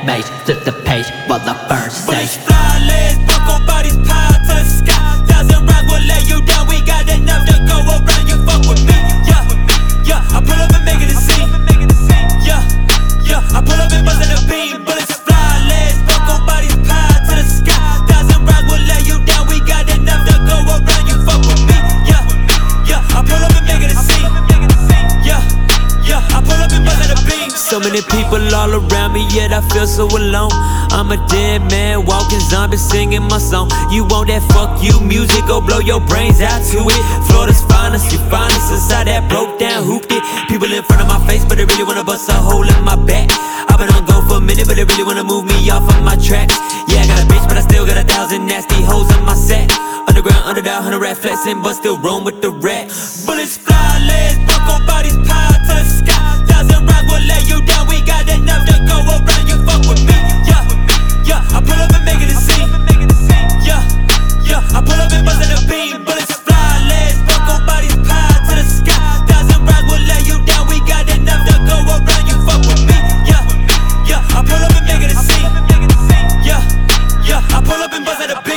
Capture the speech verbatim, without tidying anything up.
mage, flip the page while I burn sage. Bullets fly, legs buck on bodies piled to the sky. Thousand rounds will lay you down, we got enough to go around. You fuck with me, yeah, yeah. I pull up and make it a scene, yeah, yeah. I pull up and bust in the beam. Bullets fly, legs buck on bodies piled to the sky. Thousand rounds will lay you down, we got enough to go around. You fuck with me, yeah, yeah. I pull up and make it a scene, yeah, yeah. I pull up and bust in the beam. So many people all around me, yet I feel so alone. I'm a dead man, walking zombie, singing my song. You want that fuck you music, go blow your brains out to it. Florida's finest, you find us inside that broke down hooped it. People in front of my face, but they really wanna bust a hole in my back. I've been on go for a minute, but they really wanna move me off of my tracks. Yeah, I got a bitch, but I still got a thousand nasty hoes in my sack. Underground, under that hundred rat flexing, but still roam with the rat. Bullets fly, legs buck on bodies piled to the sky. Thousand rounds will lay you down, we got enough to go around. You fuck with me, yeah, yeah. I pull up and make it a scene, yeah, yeah. I pull up and bust in the beam. Bullets fly, legs buck on bodies piled to the sky. Thousand rounds will lay you down, we got enough to go around. You fuck with me, yeah, yeah. I pull up and make it a scene, yeah, yeah. I pull up and bust in the beam.